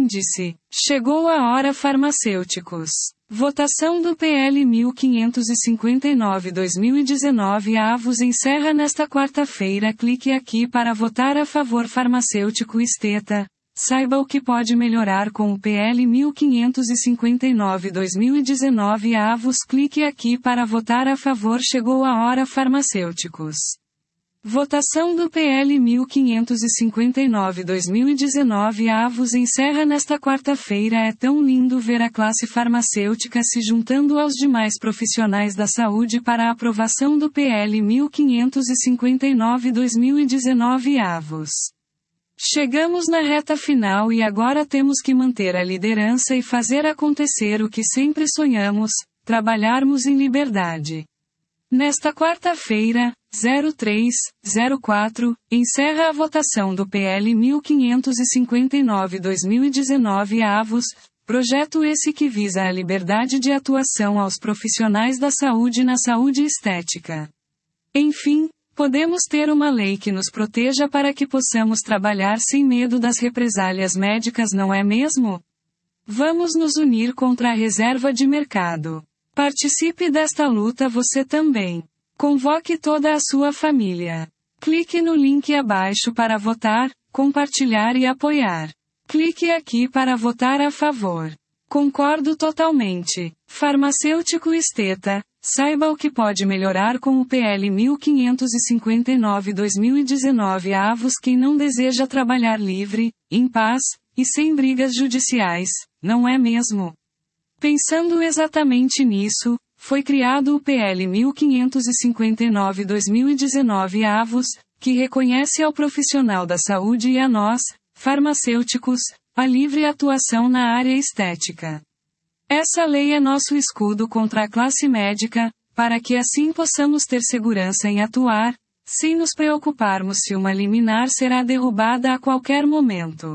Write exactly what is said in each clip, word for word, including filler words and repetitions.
Índice. Chegou a hora farmacêuticos. Votação do P L mil quinhentos e cinquenta e nove barra dois mil e dezenove avos encerra nesta quarta-feira. Clique aqui para votar a favor. Farmacêutico Esteta. Saiba o que pode melhorar com o P L mil quinhentos e cinquenta e nove barra dois mil e dezenove avos. Clique aqui para votar a favor. Chegou a hora farmacêuticos. Votação do P L mil quinhentos e cinquenta e nove barra dois mil e dezenove avos encerra nesta quarta-feira. É tão lindo ver a classe farmacêutica se juntando aos demais profissionais da saúde para a aprovação do P L mil quinhentos e cinquenta e nove barra dois mil e dezenove avos. Chegamos na reta final e agora temos que manter a liderança e fazer acontecer o que sempre sonhamos: trabalharmos em liberdade. Nesta quarta-feira, zero três zero quatro, encerra a votação do P L mil quinhentos e cinquenta e nove barra dois mil e dezenove avos, projeto esse que visa a liberdade de atuação aos profissionais da saúde na saúde estética. Enfim, podemos ter uma lei que nos proteja para que possamos trabalhar sem medo das represálias médicas, não é mesmo? Vamos nos unir contra a reserva de mercado. Participe desta luta você também. Convoque toda a sua família. Clique no link abaixo para votar, compartilhar e apoiar. Clique aqui para votar a favor. Concordo totalmente. Farmacêutico Esteta. Saiba o que pode melhorar com o P L mil quinhentos e cinquenta e nove barra dois mil e dezenove avos. Quem não deseja trabalhar livre, em paz, e sem brigas judiciais, não é mesmo? Pensando exatamente nisso, foi criado o P L mil quinhentos e cinquenta e nove barra dois mil e dezenove avos, que reconhece ao profissional da saúde e a nós, farmacêuticos, a livre atuação na área estética. Essa lei é nosso escudo contra a classe médica, para que assim possamos ter segurança em atuar, sem nos preocuparmos se uma liminar será derrubada a qualquer momento.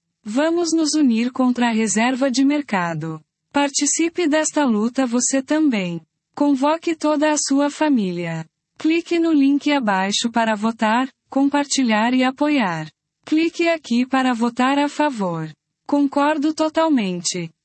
Vamos nos unir contra a reserva de mercado. Participe desta luta você também. Convoque toda a sua família. Clique no link abaixo para votar, compartilhar e apoiar. Clique aqui para votar a favor. Concordo totalmente.